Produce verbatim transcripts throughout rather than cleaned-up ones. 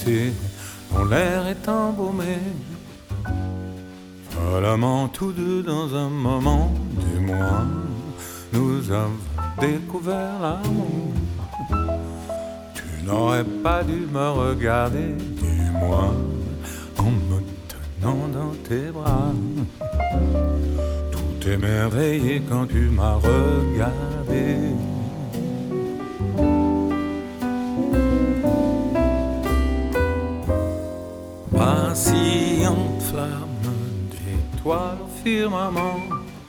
d'été, dont l'air est embaumé. Follement tous deux dans un moment du moins, nous avons découvert l'amour. Tu n'aurais pas dû me regarder, du moins, en me tenant dans tes bras. Tout émerveillé quand tu m'as regardé. Vacillante flamme d'étoiles au firmament,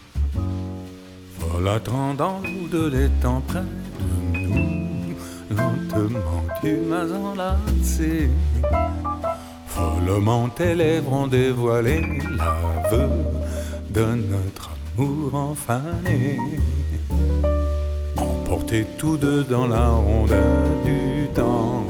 folle attendant nous de l'étang près de nous. Lentement tu m'as enlacé, follement tes lèvres ont dévoilé l'aveu de notre amour enfané. Emportés tous deux dans la rondeur du temps.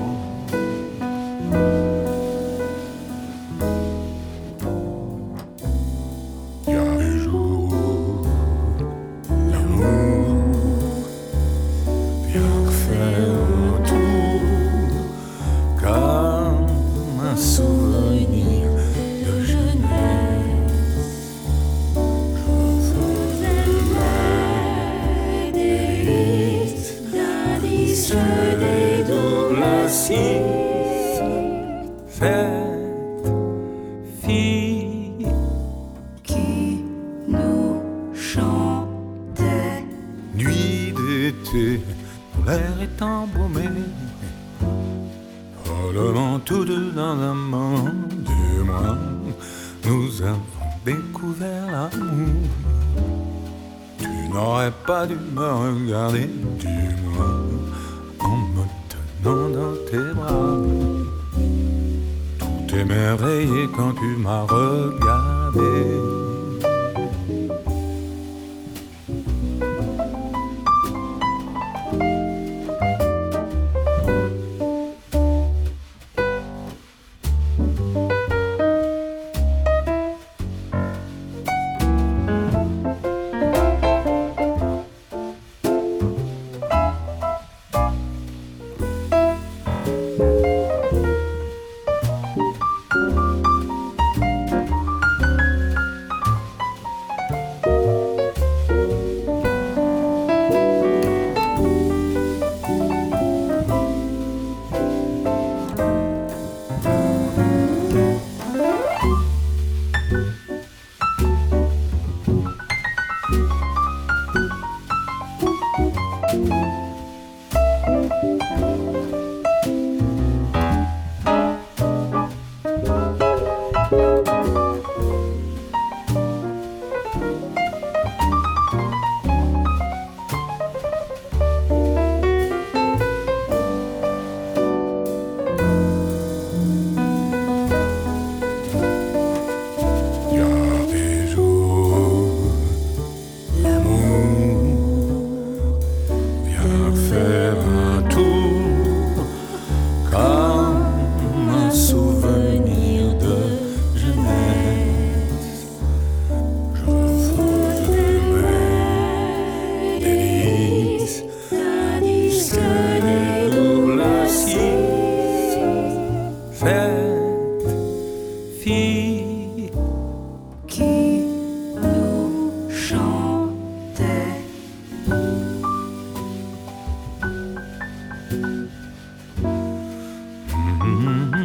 Cette fille qui nous chantait, nuit d'été, dont l'air est embaumé. Follement tous deux dans un moment du mois, nous avons découvert l'amour. Tu n'aurais pas dû me regarder, du moins, en me tenant dans tes bras. Tout émerveillé quand tu m'as regardé. Cette fille qui nous chantait. Mm-hmm.